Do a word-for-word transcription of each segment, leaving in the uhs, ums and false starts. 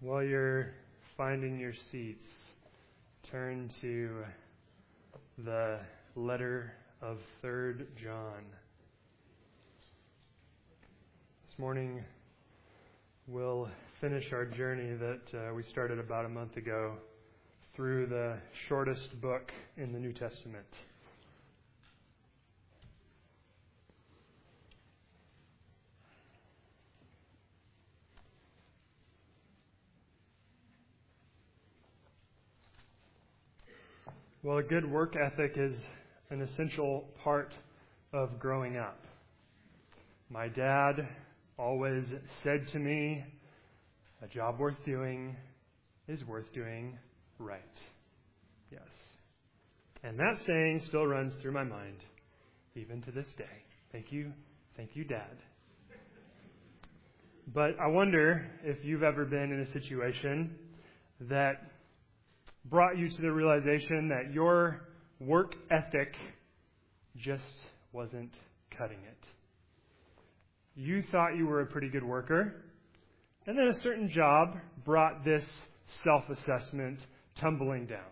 While you're finding your seats, turn to the letter of Third John. This morning, we'll finish our journey that uh, we started about a month ago through the shortest book in the New Testament. Well, a good work ethic is an essential part of growing up. My dad always said to me, a job worth doing is worth doing right. Yes. And that saying still runs through my mind, even to this day. Thank you. Thank you, Dad. But I wonder if you've ever been in a situation that brought you to the realization that your work ethic just wasn't cutting it. You thought you were a pretty good worker, and then a certain job brought this self-assessment tumbling down.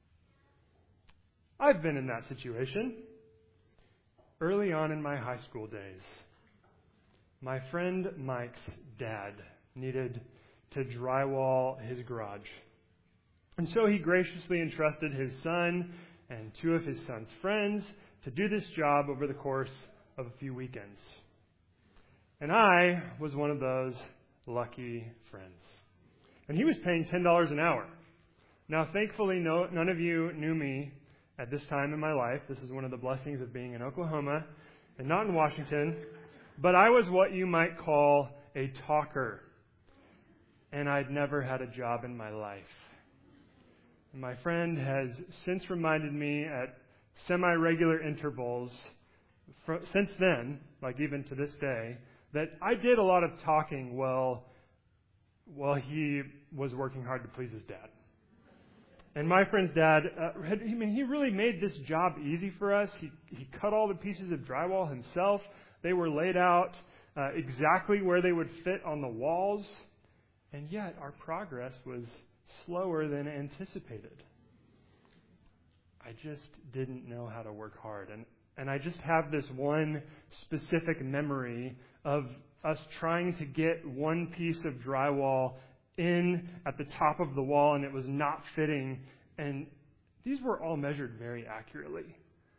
I've been in that situation. Early on in my high school days, my friend Mike's dad needed to drywall his garage. And so he graciously entrusted his son and two of his son's friends to do this job over the course of a few weekends. And I was one of those lucky friends. And he was paying ten dollars an hour. Now, thankfully, no, none of you knew me at this time in my life. This is one of the blessings of being in Oklahoma and not in Washington. But I was what you might call a talker. And I'd never had a job in my life. My friend has since reminded me at semi-regular intervals, fr- since then, like even to this day, that I did a lot of talking while, while he was working hard to please his dad. And my friend's dad, uh, had, I mean, he really made this job easy for us. He, he cut all the pieces of drywall himself. They were laid out uh, exactly where they would fit on the walls. And yet our progress was slower than anticipated. I just didn't know how to work hard. And, and I just have this one specific memory of us trying to get one piece of drywall in at the top of the wall, and it was not fitting. And these were all measured very accurately.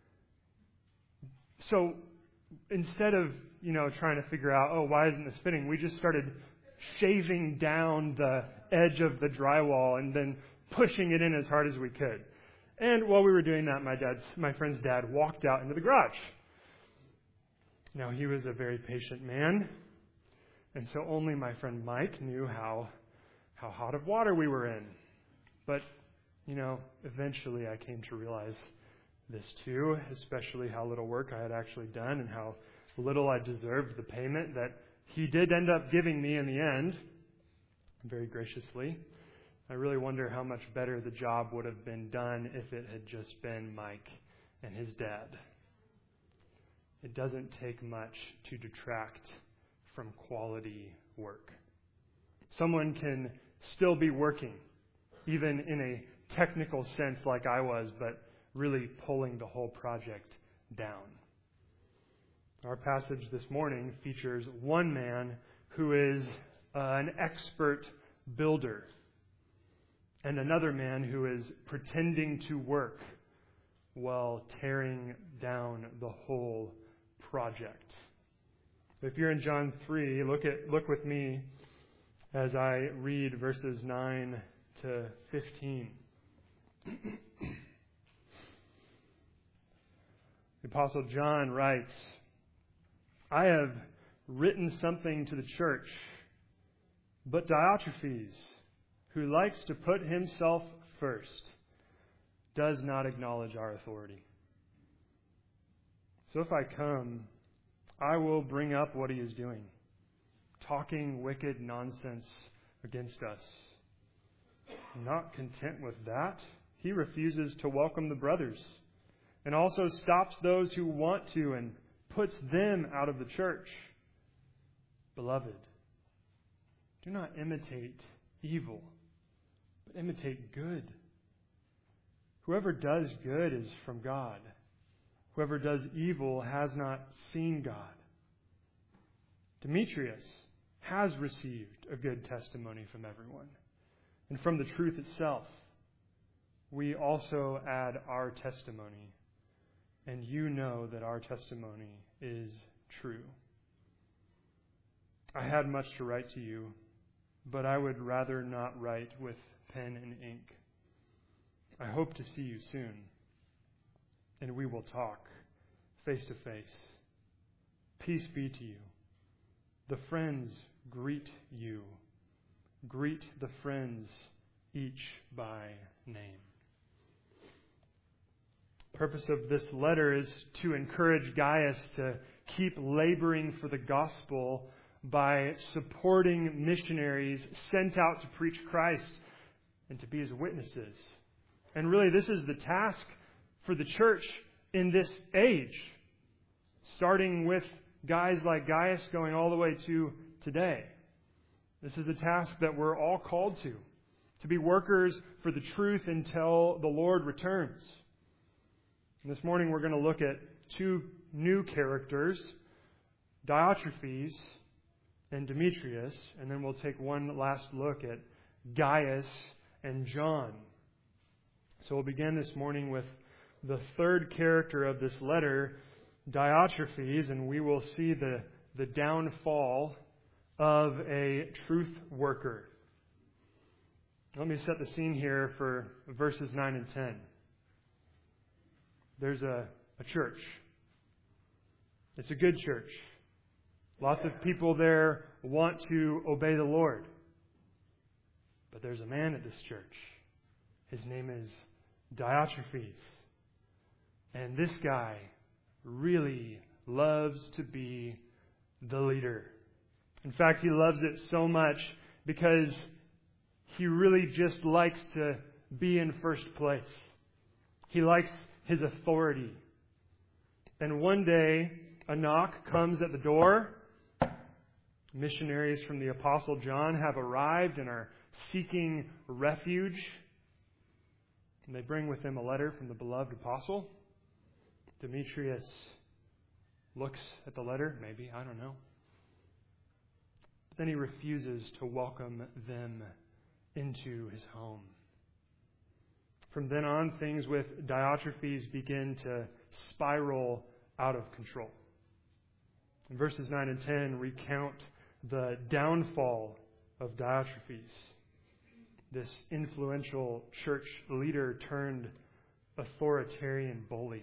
So instead of, you know, trying to figure out, oh, why isn't this fitting, we just started shaving down the edge of the drywall and then pushing it in as hard as we could. And while we were doing that, my dad's, my friend's dad walked out into the garage. Now, he was a very patient man, and so only my friend Mike knew how how hot of water we were in. But, you know, eventually I came to realize this too, especially how little work I had actually done and how little I deserved the payment that he did end up giving me in the end, very graciously. I really wonder how much better the job would have been done if it had just been Mike and his dad. It doesn't take much to detract from quality work. Someone can still be working, even in a technical sense like I was, but really pulling the whole project down. Our passage this morning features one man who is uh, an expert builder and another man who is pretending to work while tearing down the whole project. If you're in John three, look at look with me as I read verses nine to fifteen. The Apostle John writes, I have written something to the church, but Diotrephes, who likes to put himself first, does not acknowledge our authority. So if I come, I will bring up what he is doing, talking wicked nonsense against us. Not content with that, he refuses to welcome the brothers, and also stops those who want to and puts them out of the church. Beloved, do not imitate evil, but imitate good. Whoever does good is from God. Whoever does evil has not seen God. Demetrius has received a good testimony from everyone, and from the truth itself. We also add our testimony, and you know that our testimony is true. I had much to write to you, but I would rather not write with pen and ink. I hope to see you soon, and we will talk face to face. Peace be to you. The friends greet you. Greet the friends each by name. The purpose of this letter is to encourage Gaius to keep laboring for the gospel by supporting missionaries sent out to preach Christ and to be His witnesses. And really, this is the task for the church in this age, starting with guys like Gaius going all the way to today. This is a task that we're all called to, to be workers for the truth until the Lord returns. And this morning we're going to look at two new characters, Diotrephes and Demetrius, and then we'll take one last look at Gaius and John. So we'll begin this morning with the third character of this letter, Diotrephes, and we will see the, the downfall of a truth worker. Let me set the scene here for verses nine and ten. There's a, a church. It's a good church. Lots of people there want to obey the Lord. But there's a man at this church. His name is Diotrephes. And this guy really loves to be the leader. In fact, he loves it so much because he really just likes to be in first place. He likes his authority. And one day, a knock comes at the door. Missionaries from the Apostle John have arrived and are seeking refuge. And they bring with them a letter from the beloved apostle. Demetrius looks at the letter, maybe, I don't know. But then he refuses to welcome them into his home. From then on, things with Diotrephes begin to spiral out of control. And verses nine and ten recount the downfall of Diotrephes, this influential church leader turned authoritarian bully.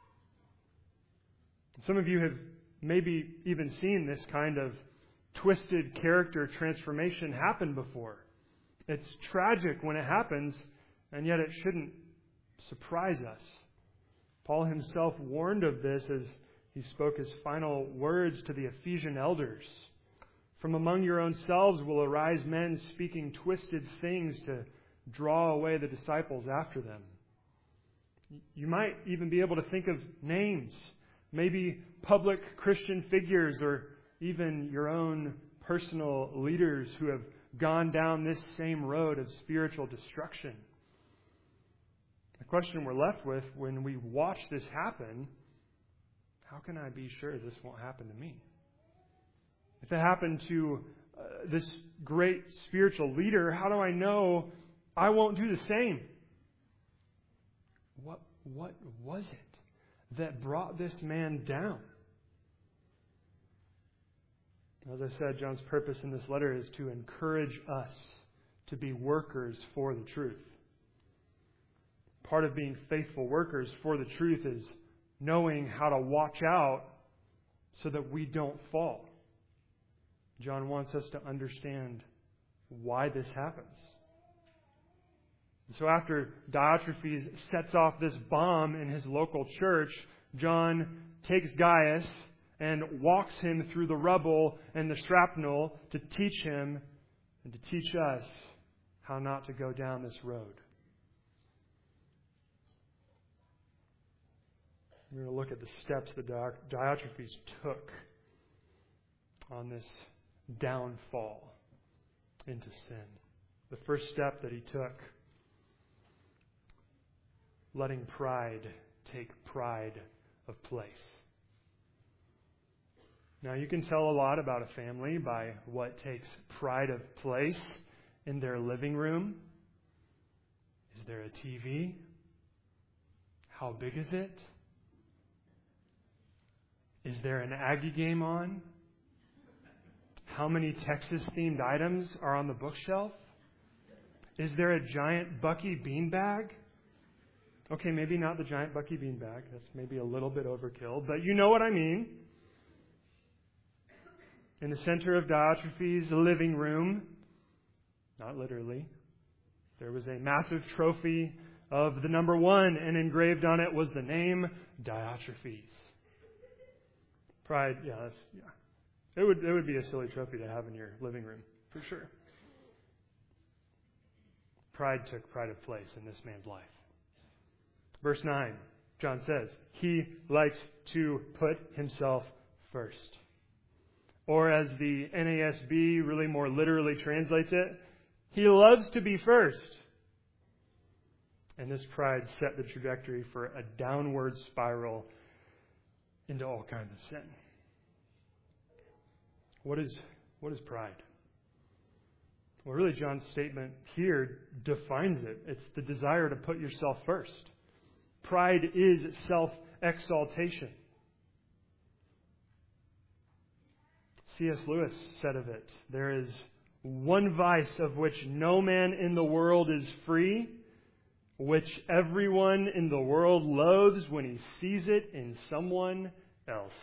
Some of you have maybe even seen this kind of twisted character transformation happen before. It's tragic when it happens, and yet it shouldn't surprise us. Paul himself warned of this as he spoke his final words to the Ephesian elders. From among your own selves will arise men speaking twisted things to draw away the disciples after them. You might even be able to think of names, maybe public Christian figures or even your own personal leaders who have gone down this same road of spiritual destruction. The question we're left with when we watch this happen, how can I be sure this won't happen to me? If it happened to uh, this great spiritual leader, how do I know I won't do the same? What, what was it that brought this man down? As I said, John's purpose in this letter is to encourage us to be workers for the truth. Part of being faithful workers for the truth is knowing how to watch out so that we don't fall. John wants us to understand why this happens. So after Diotrephes sets off this bomb in his local church, John takes Gaius and walks him through the rubble and the shrapnel to teach him and to teach us how not to go down this road. We're going to look at the steps that Diotrephes took on this downfall into sin. the first step that he took, letting pride take pride of place. Now, you can tell a lot about a family by what takes pride of place in their living room. Is there a T V? How big is it? Is there an Aggie game on? How many Texas-themed items are on the bookshelf? Is there a giant Bucky beanbag? Okay, maybe not the giant Bucky beanbag. That's maybe a little bit overkill, but you know what I mean. In the center of Diotrephes' living room, not literally, there was a massive trophy of the number one, and engraved on it was the name Diotrephes. Pride, yeah, that's, yeah. It would it would be a silly trophy to have in your living room, for sure. Pride took pride of place in this man's life. Verse nine, John says, he likes to put himself first. Or as the N A S B really more literally translates it, he loves to be first. And this pride set the trajectory for a downward spiral into all kinds of sin. What is, what is pride? Well, really, John's statement here defines it. It's the desire to put yourself first. Pride is self-exaltation. C S Lewis said of it, there is one vice of which no man in the world is free, which everyone in the world loathes when he sees it in someone else.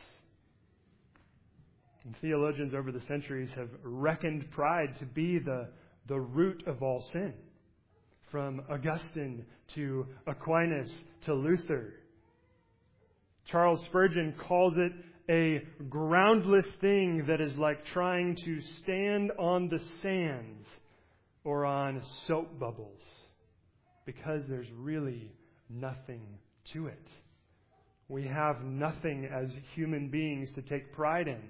And theologians over the centuries have reckoned pride to be the, the root of all sin. From Augustine to Aquinas to Luther. Charles Spurgeon calls it a groundless thing that is like trying to stand on the sands or on soap bubbles, because there's really nothing to it. We have nothing as human beings to take pride in.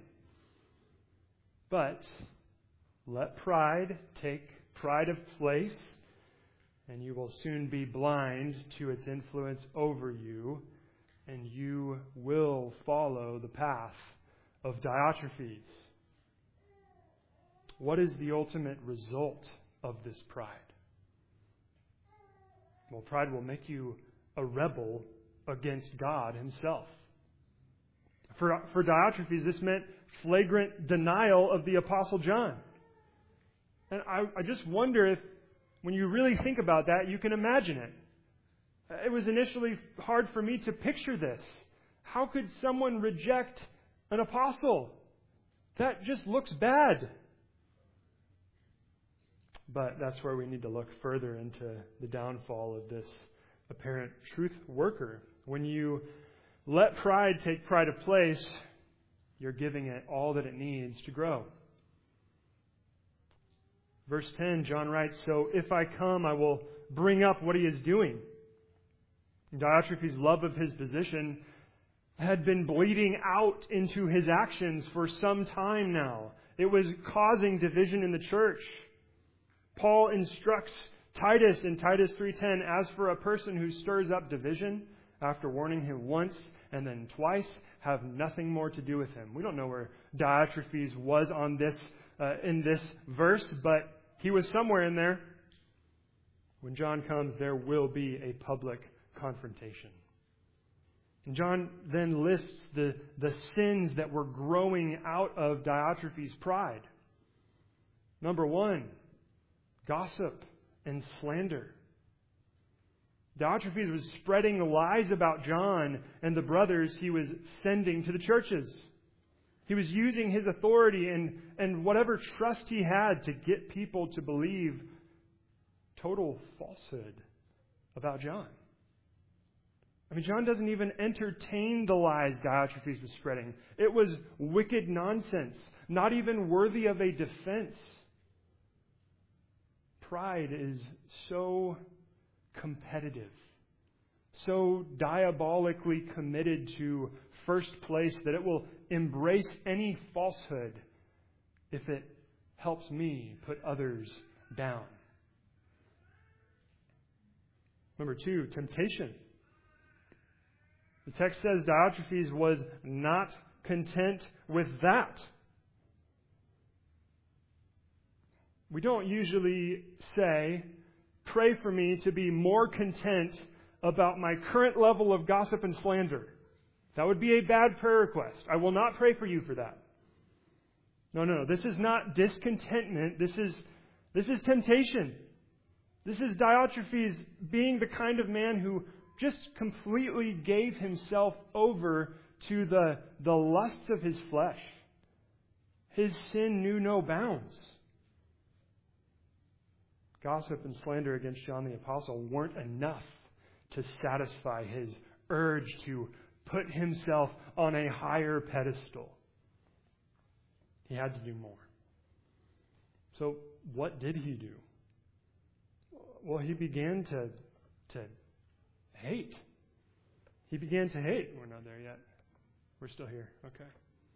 But let pride take pride of place, and you will soon be blind to its influence over you, and you will follow the path of Diotrephes. What is the ultimate result of this pride? Well, pride will make you a rebel against God Himself. For, for Diotrephes, this meant flagrant denial of the Apostle John. And I, I just wonder if, when you really think about that, you can imagine it. It was initially hard for me to picture this. How could someone reject an apostle? That just looks bad. But that's where we need to look further into the downfall of this apparent truth worker. When you let pride take pride of place, you're giving it all that it needs to grow. Verse ten, John writes, so if I come, I will bring up what he is doing. Diotrephes' love of his position had been bleeding out into his actions for some time now. It was causing division in the church. Paul instructs Titus in Titus three ten, as for a person who stirs up division, after warning him once and then twice, have nothing more to do with him. We don't know where Diotrephes was on this uh, in this verse, but he was somewhere in there. When John comes, there will be a public confrontation. And John then lists the, the sins that were growing out of Diotrephes' pride. Number one, gossip and slander. Diotrephes was spreading lies about John and the brothers he was sending to the churches. He was using his authority and, and whatever trust he had to get people to believe total falsehood about John. I mean, John doesn't even entertain the lies Diotrephes was spreading. It was wicked nonsense, not even worthy of a defense. Pride is so competitive, so diabolically committed to first place that it will embrace any falsehood if it helps me put others down. Number two, temptation. The text says Diotrephes was not content with that. We don't usually say, pray for me to be more content about my current level of gossip and slander. That would be a bad prayer request. I will not pray for you for that. No, no, no. This is not discontentment. This is, this is temptation. This is Diotrephes being the kind of man who just completely gave himself over to the, the lusts of his flesh. His sin knew no bounds. Gossip and slander against John the Apostle weren't enough to satisfy his urge to put himself on a higher pedestal. He had to do more. So what did he do? Well, he began to, to hate. He began to hate. We're not there yet. We're still here. Okay.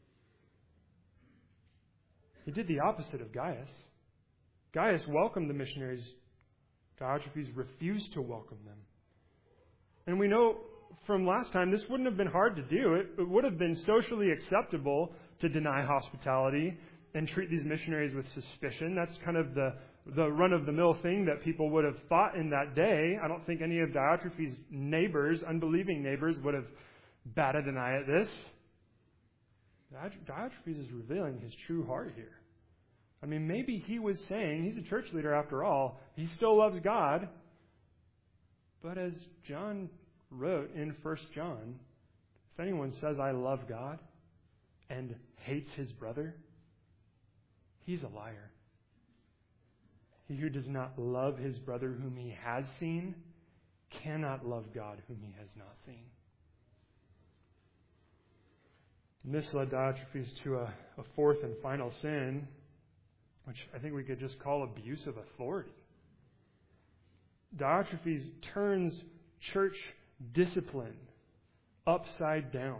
He did the opposite of Gaius. Gaius welcomed the missionaries. Diotrephes refused to welcome them. And we know from last time this wouldn't have been hard to do. It, it would have been socially acceptable to deny hospitality and treat these missionaries with suspicion. That's kind of the, the run-of-the-mill thing that people would have thought in that day. I don't think any of Diotrephes' neighbors, unbelieving neighbors, would have batted an eye at this. Diotrephes is revealing his true heart here. I mean, maybe he was saying, he's a church leader after all, he still loves God. But as John wrote in First John, if anyone says, I love God, and hates his brother, he's a liar. He who does not love his brother whom he has seen cannot love God whom he has not seen. And this led Diotrephes to a, a fourth and final sin, which I think we could just call abuse of authority. Diotrephes turns church discipline upside down.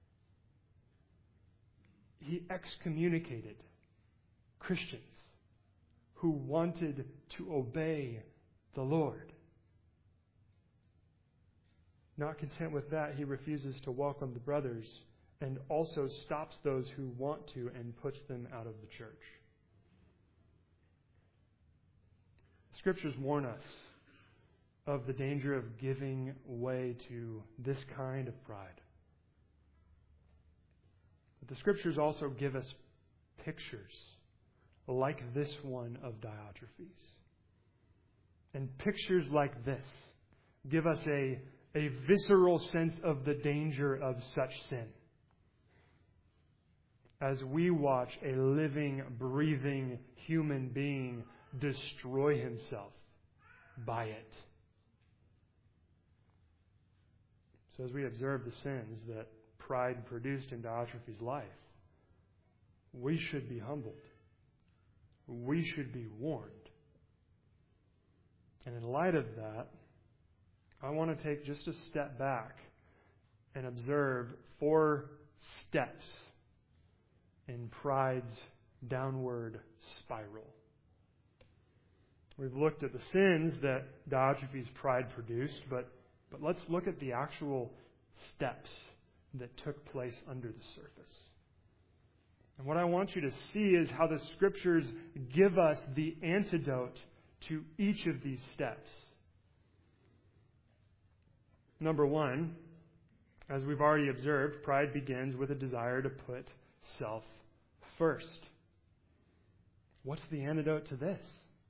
He excommunicated Christians who wanted to obey the Lord. Not content with that, he refuses to welcome the brothers and also stops those who want to and puts them out of the church. Scriptures warn us of the danger of giving way to this kind of pride. But the Scriptures also give us pictures like this one of Diotrephes. And pictures like this give us a, a visceral sense of the danger of such sin. As we watch a living, breathing human being destroy himself by it. So as we observe the sins that pride produced in Diotrephes' life, we should be humbled. We should be warned. And in light of that, I want to take just a step back and observe four steps in pride's downward spiral. We've looked at the sins that Diotrephes' pride produced, but, but let's look at the actual steps that took place under the surface. And what I want you to see is how the Scriptures give us the antidote to each of these steps. Number one, as we've already observed, pride begins with a desire to put self first. What's the antidote to this?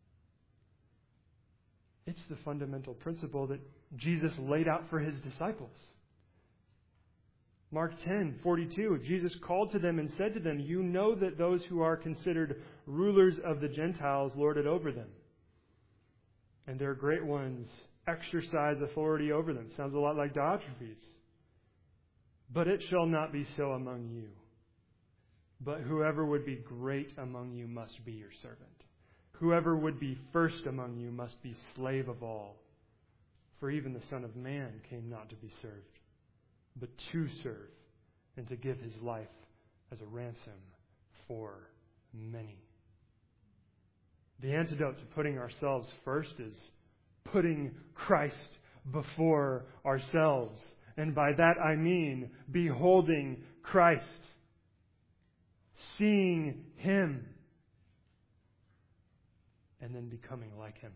It's the fundamental principle that Jesus laid out for his disciples. Mark ten forty-two, Jesus called to them and said to them, "You know that those who are considered rulers of the Gentiles lord it over them, and their great ones exercise authority over them." Sounds a lot like Diotrephes. "But it shall not be so among you. But whoever would be great among you must be your servant. Whoever would be first among you must be slave of all. For even the Son of Man came not to be served, but to serve, and to give his life as a ransom for many." The antidote to putting ourselves first is putting Christ before ourselves. And by that I mean beholding Christ, seeing Him, and then becoming like Him.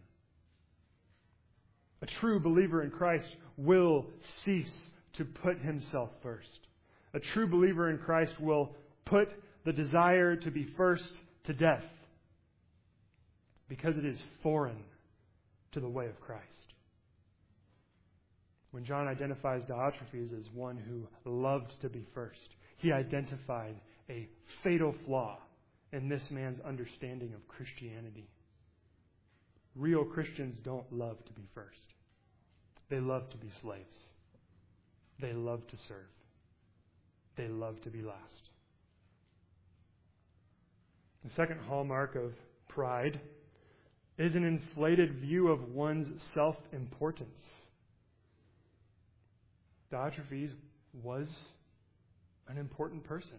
A true believer in Christ will cease to put himself first. A true believer in Christ will put the desire to be first to death because it is foreign to the way of Christ. When John identifies Diotrephes as one who loved to be first, he identified a fatal flaw in this man's understanding of Christianity. Real Christians don't love to be first. They love to be slaves. They love to serve. They love to be last. The second hallmark of pride is an inflated view of one's self-importance. Diotrephes was an important person.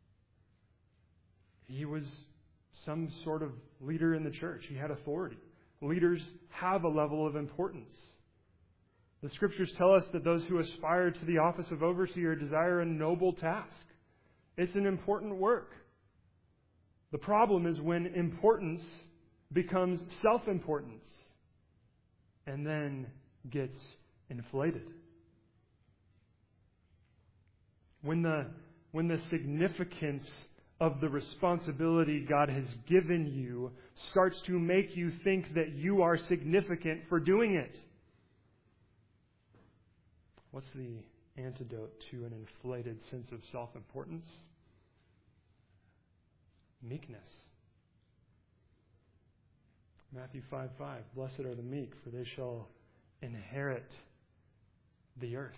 He was some sort of leader in the church. He had authority. Leaders have a level of importance. The Scriptures tell us that those who aspire to the office of overseer desire a noble task. It's an important work. The problem is when importance becomes self-importance and then gets inflated. When the, when the significance of the responsibility God has given you starts to make you think that you are significant for doing it. What's the antidote to an inflated sense of self-importance? Meekness. Matthew five five, blessed are the meek, for they shall inherit the earth.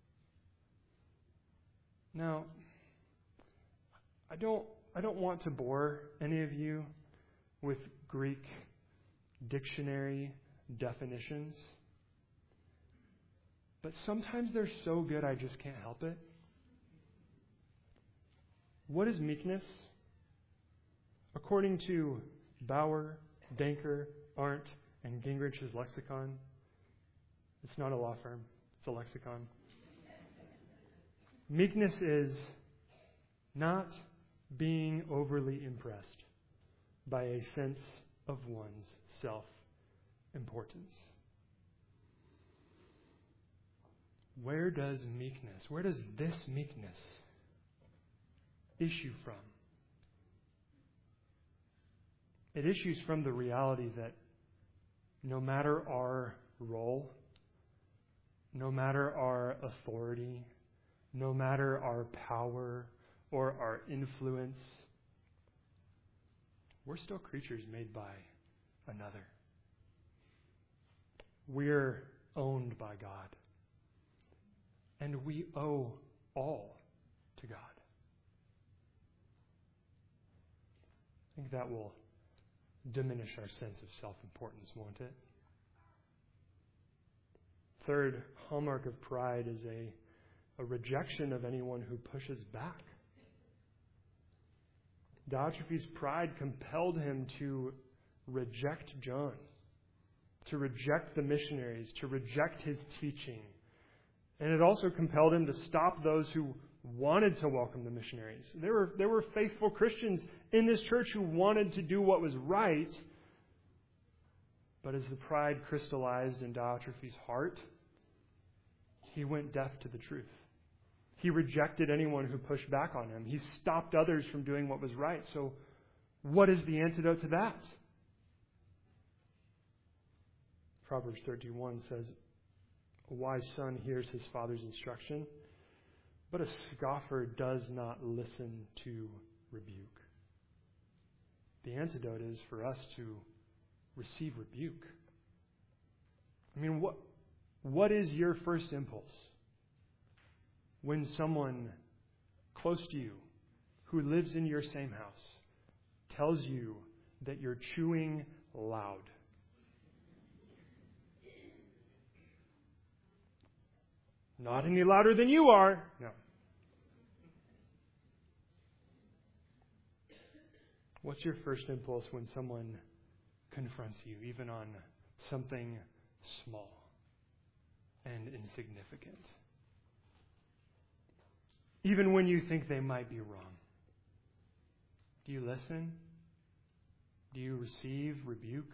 Now, I don't I don't want to bore any of you with Greek dictionary definitions. But sometimes they're so good I just can't help it. What is meekness? According to Bauer, Danker, Arndt, and Gingrich's lexicon, it's not a law firm, it's a lexicon. Meekness is not being overly impressed by a sense of one's self-importance. Where does meekness, where does this meekness issue from? It issues from the reality that no matter our role, no matter our authority, no matter our power or our influence, we're still creatures made by another. We're owned by God. And we owe all to God. I think that will diminish our sense of self-importance, won't it? Third hallmark of pride is a, a rejection of anyone who pushes back. Diotrephes' pride compelled him to reject John, to reject the missionaries, to reject his teaching. And it also compelled him to stop those who wanted to welcome the missionaries. There were, there were faithful Christians in this church who wanted to do what was right. But as the pride crystallized in Diotrephes' heart, he went deaf to the truth. He rejected anyone who pushed back on him. He stopped others from doing what was right. So what is the antidote to that? Proverbs thirty-one says, a wise son hears his father's instruction, but a scoffer does not listen to rebuke. The antidote is for us to receive rebuke. I mean, what what is your first impulse when someone close to you, who lives in your same house, tells you that you're chewing loud? Not any louder than you are. No. What's your first impulse when someone confronts you, even on something small? and insignificant. Even when you think they might be wrong. Do you listen? Do you receive rebuke?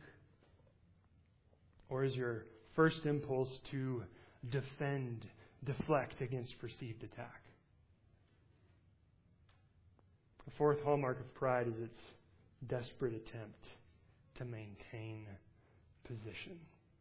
Or is your first impulse to defend, deflect against perceived attack? The fourth hallmark of pride is its desperate attempt to maintain position.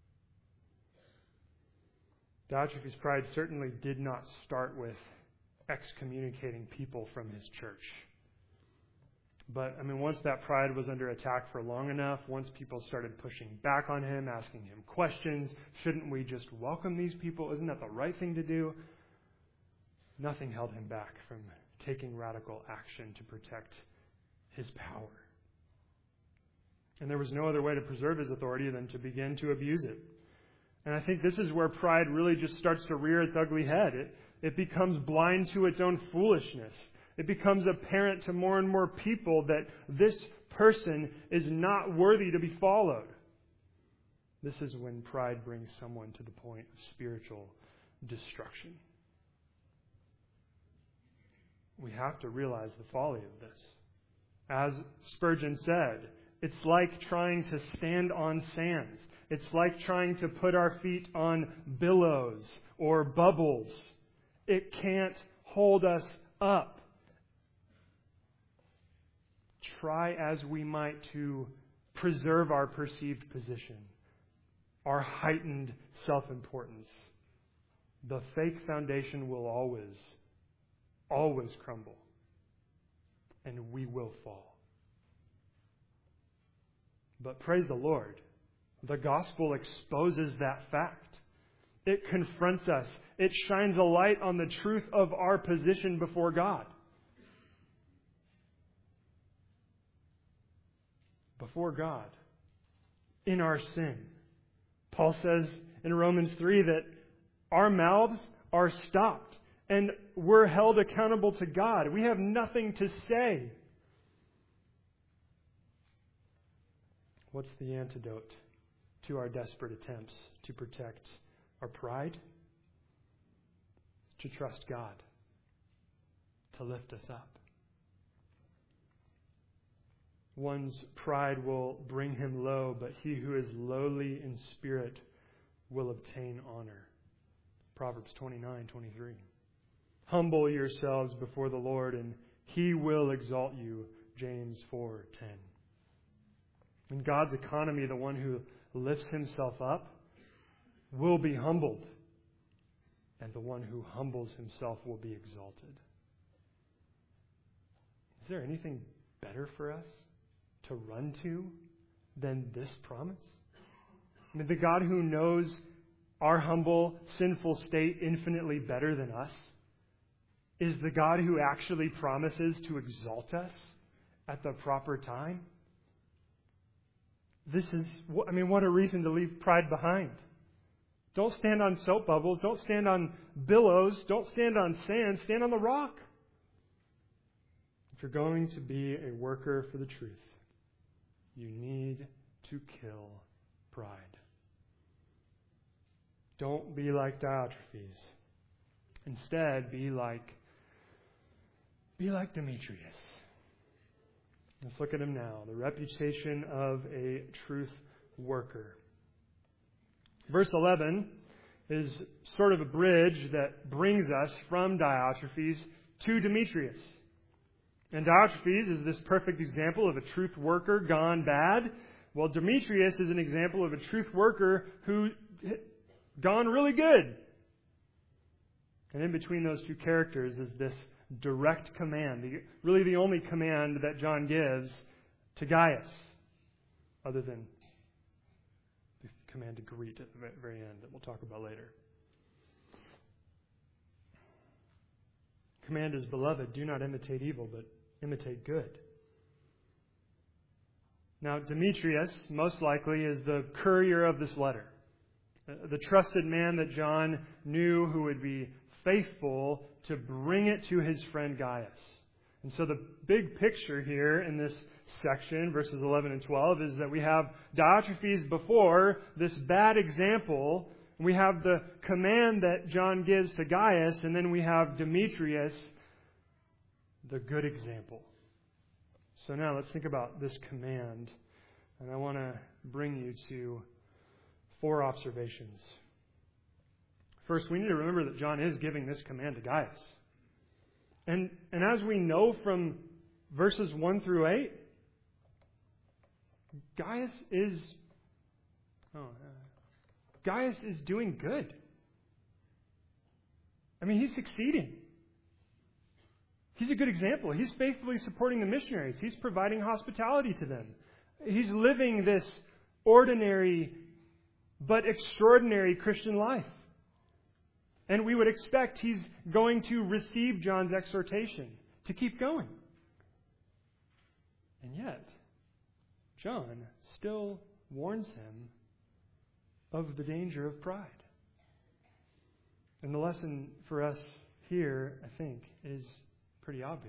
Diotrephes' pride certainly did not start with excommunicating people from his church. But, I mean, once that pride was under attack for long enough, once people started pushing back on him, asking him questions, shouldn't we just welcome these people? Isn't that the right thing to do? Nothing held him back from taking radical action to protect his power. And there was no other way to preserve his authority than to begin to abuse it. And I think this is where pride really just starts to rear its ugly head. It, it becomes blind to its own foolishness. It becomes apparent to more and more people that this person is not worthy to be followed. This is when pride brings someone to the point of spiritual destruction. We have to realize the folly of this. As Spurgeon said, it's like trying to stand on sands. It's like trying to put our feet on billows or bubbles. It can't hold us up. Try as we might to preserve our perceived position, our heightened self-importance. The fake foundation will always, always crumble, and we will fall. But praise the Lord, the gospel exposes that fact. It confronts us. It shines a light on the truth of our position before God. Before God, in our sin. Paul says in Romans three that our mouths are stopped and we're held accountable to God. We have nothing to say. What's the antidote to our desperate attempts to protect our pride? To trust God, to lift us up. One's pride will bring him low, but he who is lowly in spirit will obtain honor. Proverbs twenty-nine twenty-three. Humble yourselves before the Lord, and He will exalt you. James four ten. In God's economy, the one who lifts himself up will be humbled, and the one who humbles himself will be exalted. Is there anything better for us to run to than this promise? I mean, the God who knows our humble, sinful state infinitely better than us is the God who actually promises to exalt us at the proper time. This is, I mean, what a reason to leave pride behind. Don't stand on soap bubbles. Don't stand on billows. Don't stand on sand. Stand on the rock. If you're going to be a worker for the truth, you need to kill pride. Don't be like Diotrephes. Instead, be like, be like Demetrius. Let's look at him now. The reputation of a truth worker. Verse eleven is sort of a bridge that brings us from Diotrephes to Demetrius. And Diotrephes is this perfect example of a truth worker gone bad. Well, Demetrius is an example of a truth worker who gone really good. And in between those two characters is this direct command, the, really the only command that John gives to Gaius, other than the command to greet at the very end that we'll talk about later. Command is, beloved, do not imitate evil, but imitate good. Now, Demetrius, most likely, is the courier of this letter. The trusted man that John knew who would be faithful to bring it to his friend Gaius. And so the big picture here in this section, verses eleven and twelve, is that we have Diotrephes before this bad example We have the command that John gives to Gaius, and then we have Demetrius, the good example. So now let's think about this command. And I want to bring you to four observations. First, we need to remember that John is giving this command to Gaius. And, and as we know from verses one through eight, Gaius is oh, uh, Gaius is doing good. I mean, he's succeeding. He's a good example. He's faithfully supporting the missionaries. He's providing hospitality to them. He's living this ordinary but extraordinary Christian life. And we would expect he's going to receive John's exhortation to keep going. And yet, John still warns him of the danger of pride. And the lesson for us here, I think, is pretty obvious.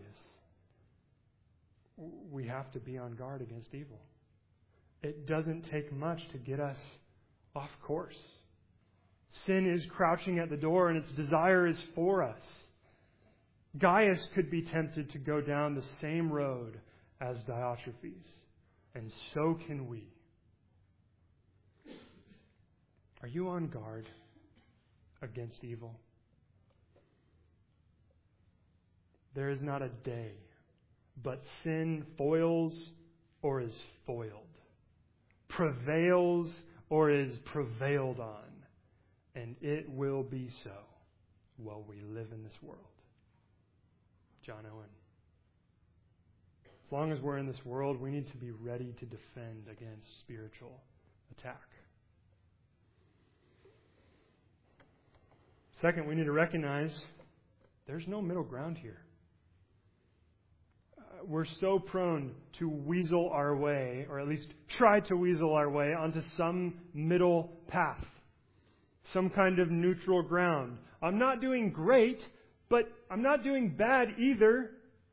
We have to be on guard against evil. It doesn't take much to get us off course. Sin is crouching at the door and its desire is for us. Gaius could be tempted to go down the same road as Diotrephes, and so can we. Are you on guard against evil? There is not a day, but sin foils or is foiled, prevails or is prevailed on, and it will be so while we live in this world. John Owen. As long as we're in this world, we need to be ready to defend against spiritual attack. Second, we need to recognize there's no middle ground here. Uh, we're so prone to weasel our way, or at least try to weasel our way, onto some middle path, some kind of neutral ground. I'm not doing great, but I'm not doing bad either.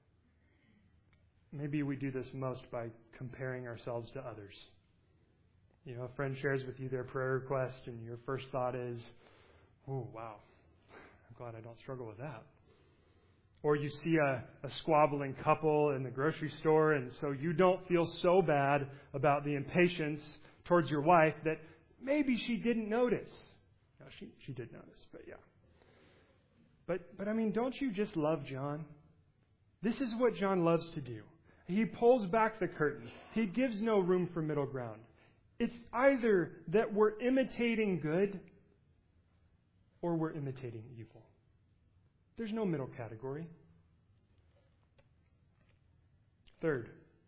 Maybe we do this most by comparing ourselves to others. You know, a friend shares with you their prayer request, and your first thought is, "Oh, wow, I'm glad I don't struggle with that." Or you see a, a squabbling couple in the grocery store, and so you don't feel so bad about the impatience towards your wife that maybe she didn't notice. No, she she did notice, but yeah. But but I mean, don't you just love John? This is what John loves to do. He pulls back the curtain. He gives no room for middle ground. It's either that we're imitating good or we're imitating evil. There's no middle category. Third,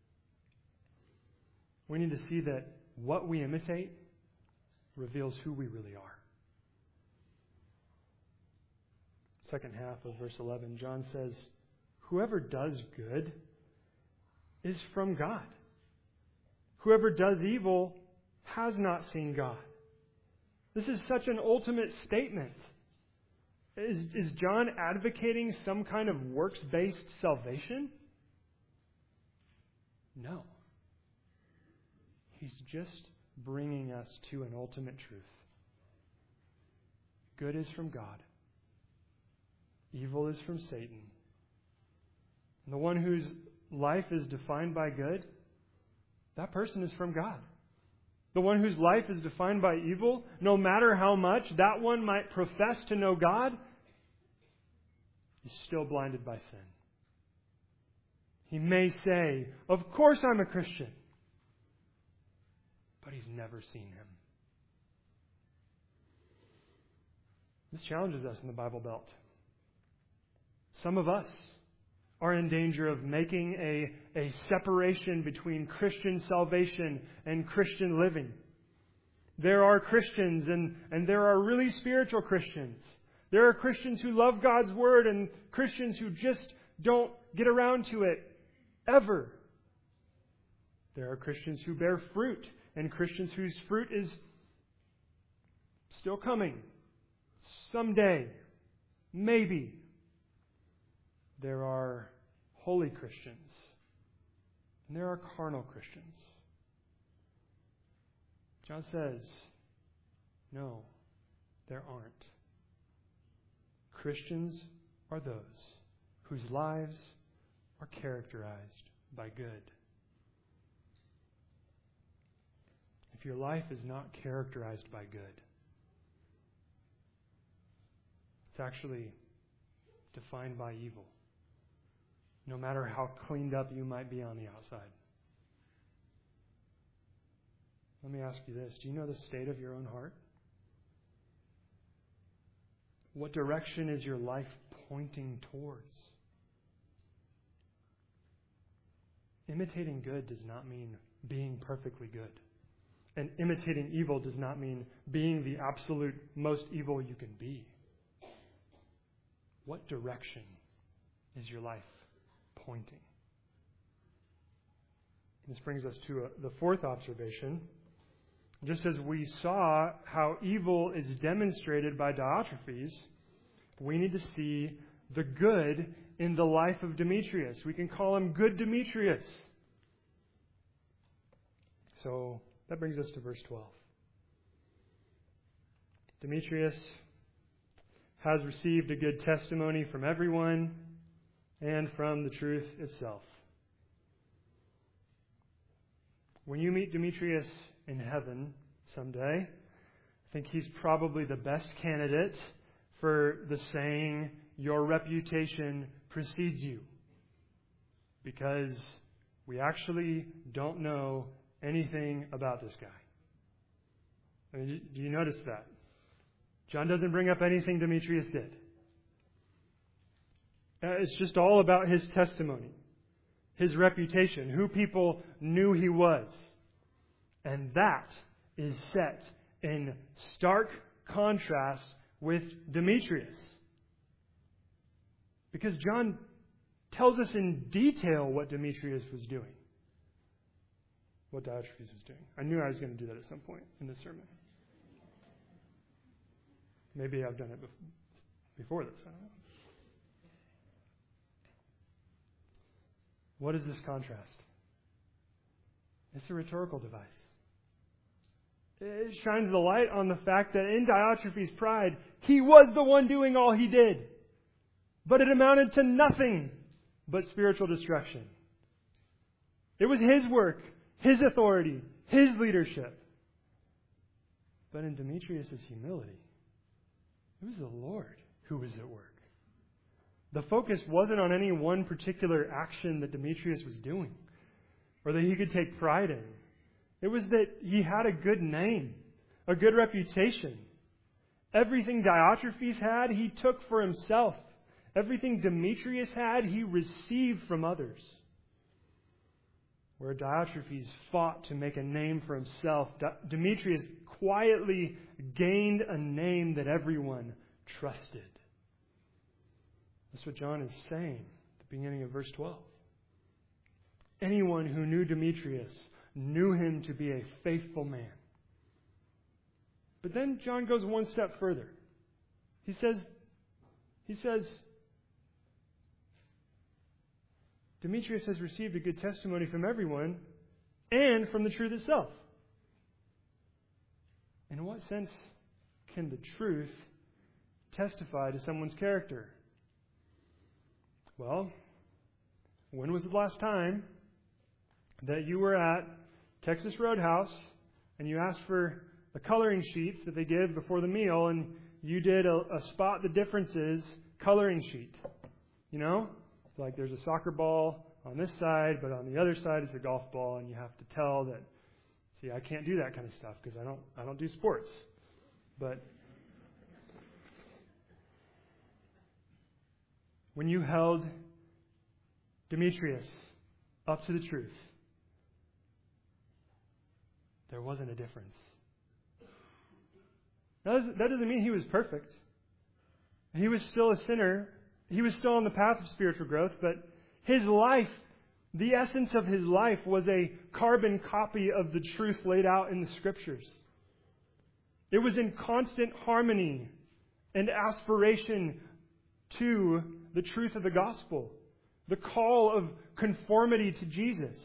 we need to see that what we imitate reveals who we really are. Second half of verse eleven, John says, "Whoever does good is from God. Whoever does evil has not seen God." This is such an ultimate statement. Is, is John advocating some kind of works-based salvation? No. He's just bringing us to an ultimate truth. Good is from God. Evil is from Satan. And the one whose life is defined by good, that person is from God. The one whose life is defined by evil, no matter how much that one might profess to know God, is still blinded by sin. He may say, "Of course I'm a Christian," but he's never seen Him. This challenges us in the Bible Belt. Some of us are in danger of making a, a separation between Christian salvation and Christian living. There are Christians and, and there are really spiritual Christians. There are Christians who love God's Word and Christians who just don't get around to it ever. There are Christians who bear fruit and Christians whose fruit is still coming. Someday. Maybe. There are holy Christians, and there are carnal Christians. John says, no, there aren't. Christians are those whose lives are characterized by good. If your life is not characterized by good, it's actually defined by evil, no matter how cleaned up you might be on the outside. Let me ask you this. Do you know the state of your own heart? What direction is your life pointing towards? Imitating good does not mean being perfectly good. And imitating evil does not mean being the absolute most evil you can be. What direction is your life pointing? This brings us to a, the fourth observation. Just as we saw how evil is demonstrated by Diotrephes, we need to see the good in the life of Demetrius. We can call him Good Demetrius. So that brings us to verse twelve. Demetrius has received a good testimony from everyone and from the truth itself. When you meet Demetrius in heaven someday, I think he's probably the best candidate for the saying, "Your reputation precedes you." Because we actually don't know anything about this guy. I mean, do you notice that? John doesn't bring up anything Demetrius did. It's just all about his testimony, his reputation, who people knew he was. And that is set in stark contrast with Demetrius. Because John tells us in detail what Demetrius was doing. What Diotrephes was doing. I knew I was going to do that at some point in this sermon. Maybe I've done it before this. I don't know. What is this contrast? It's a rhetorical device. It shines the light on the fact that in Diotrephes' pride, he was the one doing all he did. But it amounted to nothing but spiritual destruction. It was his work, his authority, his leadership. But in Demetrius' humility, it was the Lord who was at work. The focus wasn't on any one particular action that Demetrius was doing or that he could take pride in. It was that he had a good name, a good reputation. Everything Diotrephes had, he took for himself. Everything Demetrius had, he received from others. Where Diotrephes fought to make a name for himself, Demetrius quietly gained a name that everyone trusted. That's what John is saying at the beginning of verse twelve. Anyone who knew Demetrius knew him to be a faithful man. But then John goes one step further. He says, he says, Demetrius has received a good testimony from everyone and from the truth itself. In what sense can the truth testify to someone's character? Well, when was the last time that you were at Texas Roadhouse and you asked for the coloring sheets that they give before the meal and you did a, a spot the differences coloring sheet? You know? It's like there's a soccer ball on this side, but on the other side is a golf ball, and you have to tell that, see, I can't do that kind of stuff because I don't I don't do sports. But when you held Demetrius up to the truth, there wasn't a difference. That doesn't mean he was perfect. He was still a sinner. He was still on the path of spiritual growth, but his life, the essence of his life, was a carbon copy of the truth laid out in the Scriptures. It was in constant harmony and aspiration to the truth of the gospel, the call of conformity to Jesus.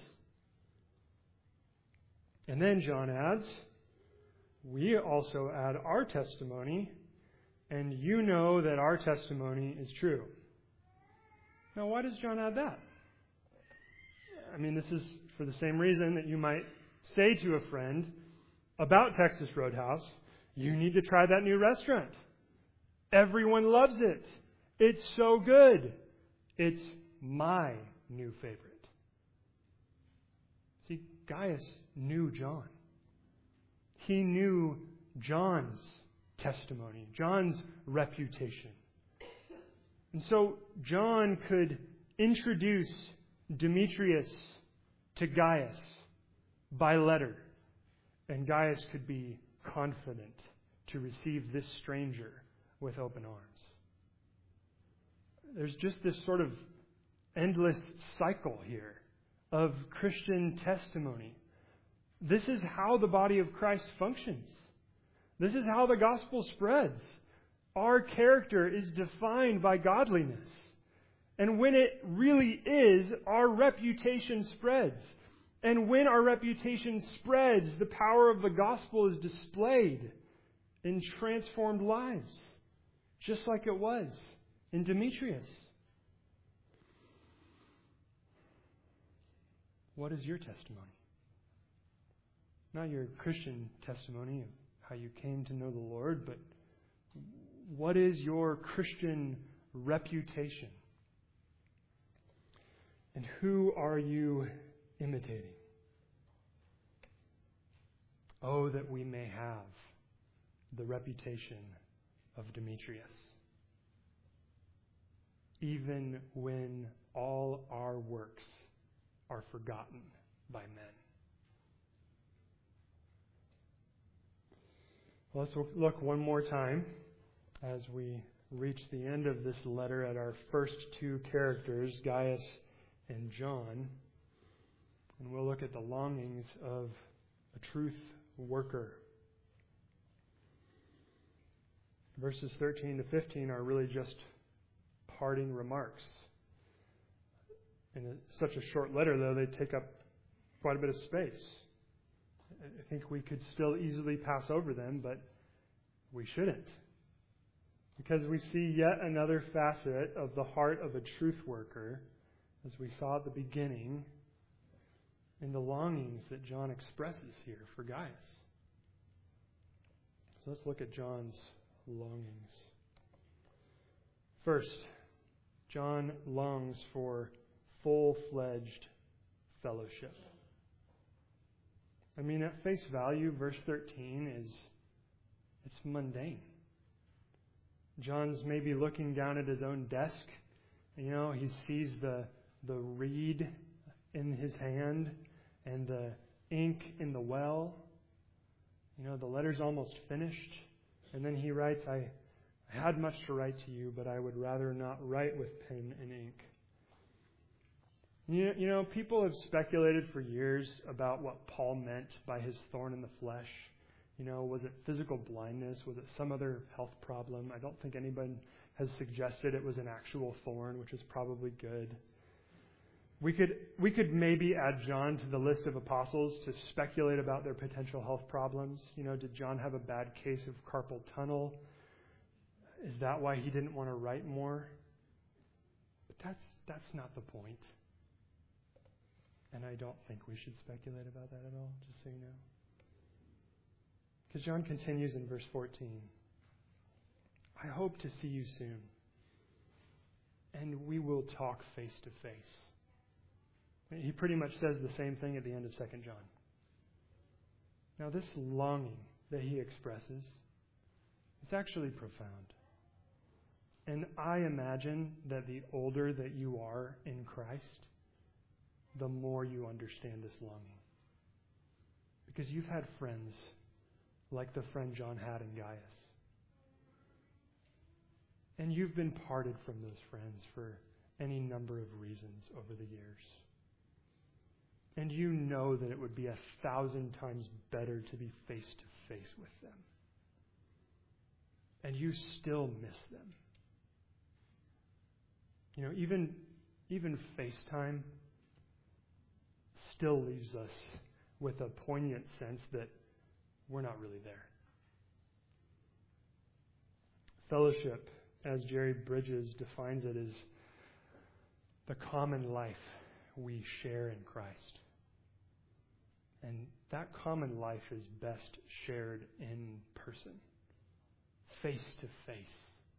And then John adds, we also add our testimony and you know that our testimony is true. Now, why does John add that? I mean, this is for the same reason that you might say to a friend about Texas Roadhouse, you need to try that new restaurant. Everyone loves it. It's so good. It's my new favorite. See, Gaius knew John. He knew John's testimony, John's reputation. And so John could introduce Demetrius to Gaius by letter, and Gaius could be confident to receive this stranger with open arms. There's just this sort of endless cycle here of Christian testimony. This is how the body of Christ functions. This is how the gospel spreads. Our character is defined by godliness. And when it really is, our reputation spreads. And when our reputation spreads, the power of the gospel is displayed in transformed lives, just like it was in Demetrius. What is your testimony? Not your Christian testimony of how you came to know the Lord, but what is your Christian reputation? And who are you imitating? Oh, that we may have the reputation of Demetrius, even when all our works are forgotten by men. Let's look one more time as we reach the end of this letter at our first two characters, Gaius and John. And we'll look at the longings of a truth worker. Verses thirteen to fifteen are really just parting remarks. In a, such a short letter, though, they take up quite a bit of space. I think we could still easily pass over them, but we shouldn't. Because we see yet another facet of the heart of a truth worker, as we saw at the beginning, in the longings that John expresses here for Gaius. So let's look at John's longings. First, John longs for full-fledged fellowship. I mean, at face value, verse thirteen is, it's mundane. John's maybe looking down at his own desk. You know, he sees the the reed in his hand and the ink in the well. You know, the letter's almost finished. And then he writes, I, I had much to write to you, but I would rather not write with pen and ink. You, you know, people have speculated for years about what Paul meant by his thorn in the flesh. You know, was it physical blindness? Was it some other health problem? I don't think anyone has suggested it was an actual thorn, which is probably good. We could we could maybe add John to the list of apostles to speculate about their potential health problems. You know, did John have a bad case of carpal tunnel? Is that why he didn't want to write more? But that's that's not the point. And I don't think we should speculate about that at all, just so you know. Because John continues in verse fourteen. I hope to see you soon, and we will talk face to face. He pretty much says the same thing at the end of Second John. Now, this longing that he expresses is actually profound. And I imagine that the older that you are in Christ, the more you understand this longing. Because you've had friends like the friend John had in Gaius. And you've been parted from those friends for any number of reasons over the years. And you know that it would be a thousand times better to be face to face with them. And you still miss them. You know, even, even FaceTime still leaves us with a poignant sense that we're not really there. Fellowship, as Jerry Bridges defines it, is the common life we share in Christ. And that common life is best shared in person, face to face.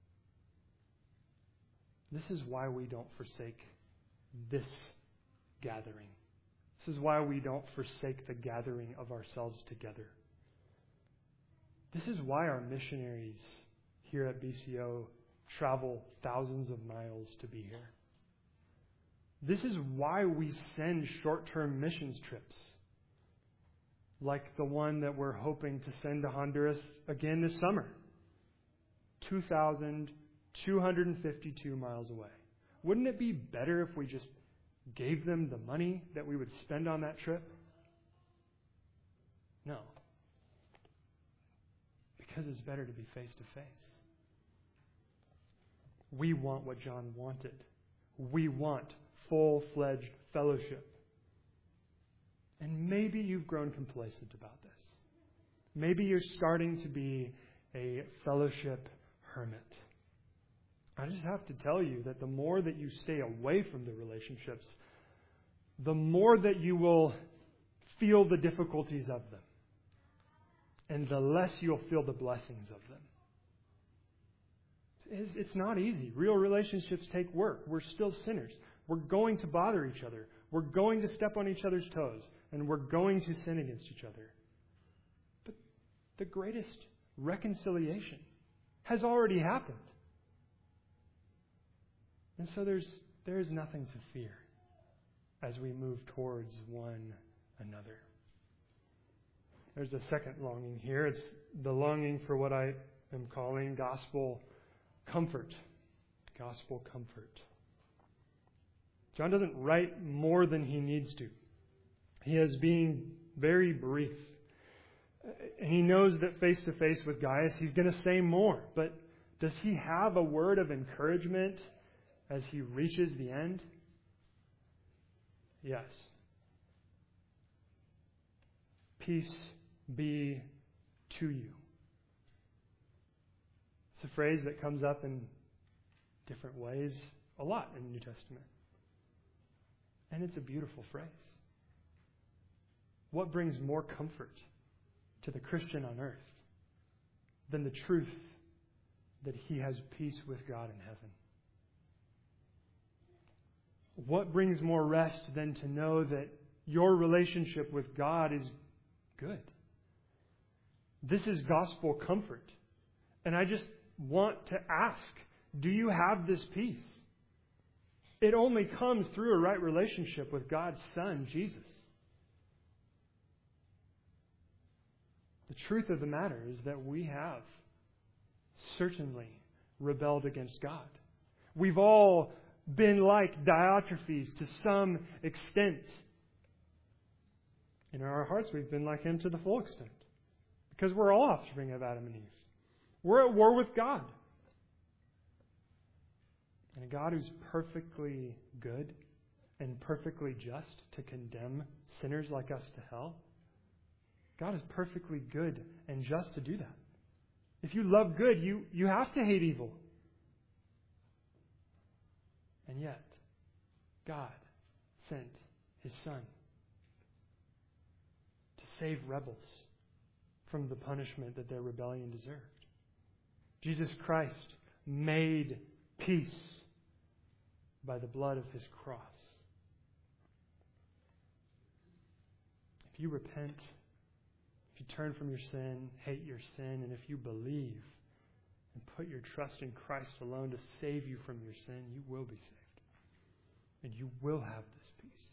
This is why we don't forsake this gathering. This is why we don't forsake the gathering of ourselves together. This is why our missionaries here at B C O travel thousands of miles to be here. This is why we send short-term missions trips, like the one that we're hoping to send to Honduras again this summer. two thousand two hundred fifty-two miles away. Wouldn't it be better if we just gave them the money that we would spend on that trip? No. Because it's better to be face to face. We want what John wanted. We want full-fledged fellowship. And maybe you've grown complacent about this. Maybe you're starting to be a fellowship hermit. I just have to tell you that the more that you stay away from the relationships, the more that you will feel the difficulties of them. And the less you'll feel the blessings of them. It's, it's not easy. Real relationships take work. We're still sinners. We're going to bother each other. We're going to step on each other's toes. And we're going to sin against each other. But the greatest reconciliation has already happened. And so there's there is nothing to fear as we move towards one another. There's a second longing here. It's the longing for what I am calling gospel comfort. Gospel comfort. John doesn't write more than he needs to. He is being very brief. And he knows that face to face with Gaius, he's going to say more. But does he have a word of encouragement as he reaches the end? Yes. Peace be to you. It's a phrase that comes up in different ways a lot in the New Testament. And it's a beautiful phrase. What brings more comfort to the Christian on earth than the truth that he has peace with God in heaven? What brings more rest than to know that your relationship with God is good? This is gospel comfort. And I just want to ask, do you have this peace? It only comes through a right relationship with God's Son, Jesus. The truth of the matter is that we have certainly rebelled against God. We've all been like Diotrephes to some extent. In our hearts, we've been like him to the full extent. Because we're all offspring of Adam and Eve. We're at war with God. And a God who's perfectly good and perfectly just to condemn sinners like us to hell. God is perfectly good and just to do that. If you love good, you, you have to hate evil. And yet, God sent His Son to save rebels from the punishment that their rebellion deserved. Jesus Christ made peace by the blood of His cross. If you repent, if you turn from your sin, hate your sin, and if you believe and put your trust in Christ alone to save you from your sin, you will be saved. And you will have this peace.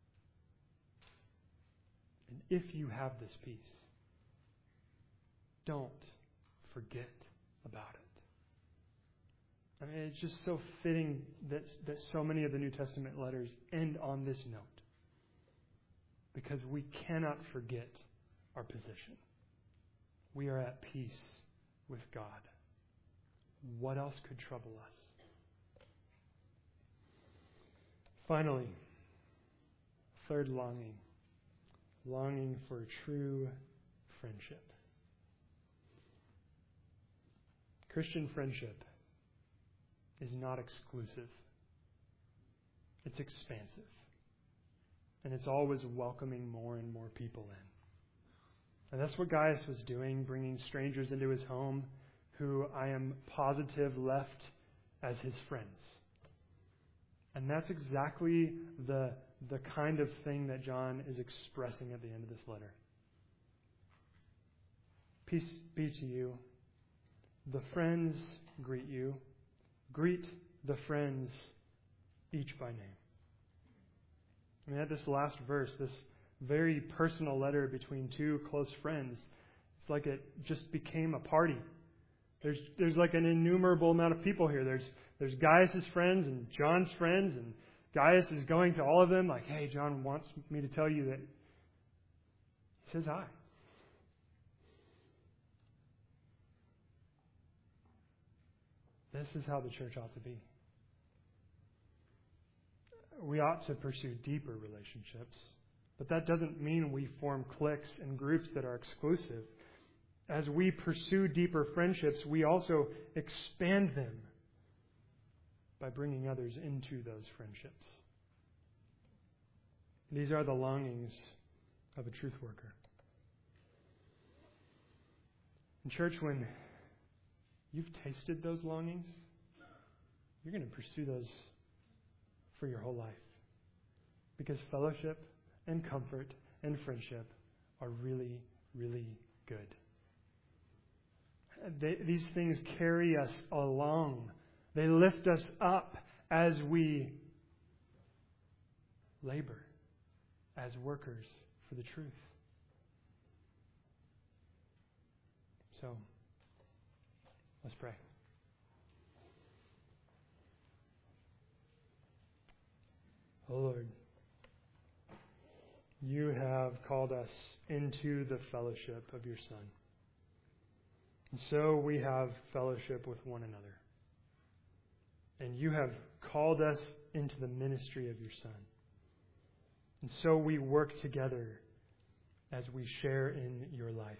And if you have this peace, don't forget about it. I mean, it's just so fitting that, that so many of the New Testament letters end on this note. Because we cannot forget our position. We are at peace with God. What else could trouble us? Finally, third longing. Longing for true friendship. Christian friendship is not exclusive. It's expansive. And it's always welcoming more and more people in. And that's what Gaius was doing, bringing strangers into his home who I am positive left as his friends. And that's exactly the, the kind of thing that John is expressing at the end of this letter. Peace be to you. The friends greet you. Greet the friends each by name. I mean, at this last verse, this very personal letter between two close friends, it's like it just became a party. There's there's like an innumerable amount of people here. There's there's Gaius' friends and John's friends, and Gaius is going to all of them like, hey, John wants me to tell you that he says hi. This is how the church ought to be. We ought to pursue deeper relationships, but that doesn't mean we form cliques and groups that are exclusive. As we pursue deeper friendships, we also expand them by bringing others into those friendships. These are the longings of a truth worker. In church, when you've tasted those longings, you're going to pursue those for your whole life. Because fellowship and comfort and friendship are really, really good. They, these things carry us along. They lift us up as we labor as workers for the truth. So, let's pray. Oh Lord, you have called us into the fellowship of your Son. And so we have fellowship with one another. And you have called us into the ministry of your Son. And so we work together as we share in your life.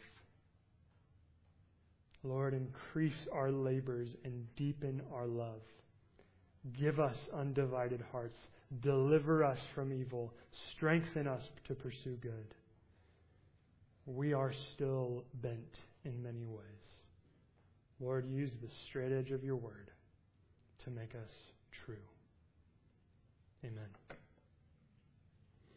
Lord, increase our labors and deepen our love. Give us undivided hearts. Deliver us from evil. Strengthen us to pursue good. We are still bent in many ways. Lord, use the straight edge of your word to make us true. Amen.